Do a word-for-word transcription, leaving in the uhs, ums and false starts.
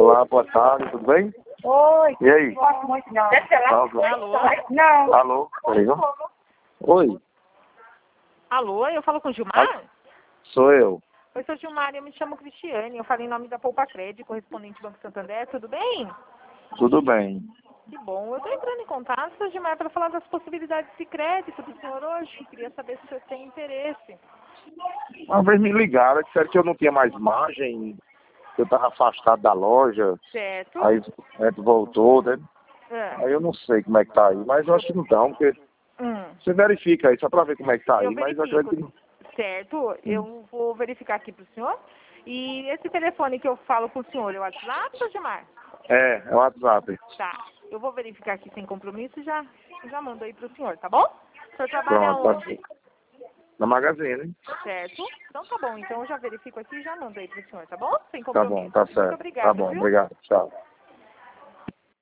Olá, boa tarde, tudo bem? Oi. E aí? Gosto muito não. Alô? Alô? Não. Alô? Peraí, ó. Oi, Alô, eu falo com o Gilmar? sou eu. Oi, sou Gilmar, eu me chamo Cristiane, eu falo em nome da Poupa Crédito, correspondente Banco Santander, tudo bem? Tudo bem. Que bom, eu estou entrando em contato, seu Gilmar, para falar das possibilidades de crédito do senhor hoje, queria saber se o senhor tem interesse. Uma vez me ligaram, disseram que eu não tinha mais margem, que eu estava afastado da loja, Certo? aí a gente voltou, né? É. Aí eu não sei como é que tá aí, mas eu acho que não tá, porque Hum. você verifica aí, só para ver como é que tá aí, Eu mas eu verifico. acredito que... Certo, eu vou verificar aqui para o senhor. E esse telefone que eu falo com o senhor, é o WhatsApp, seu Gilmar? É, é o WhatsApp. Tá, eu vou verificar aqui sem compromisso e já, já mando aí para o senhor, tá bom? O senhor trabalha Pronto, tá. onde? Na Magazine, hein? Certo? Então tá bom, então eu já verifico aqui e já mando aí para o senhor, tá bom? Sem Tá bom, compromisso. tá Muito certo. obrigada, Tá bom, viu? obrigado, tchau.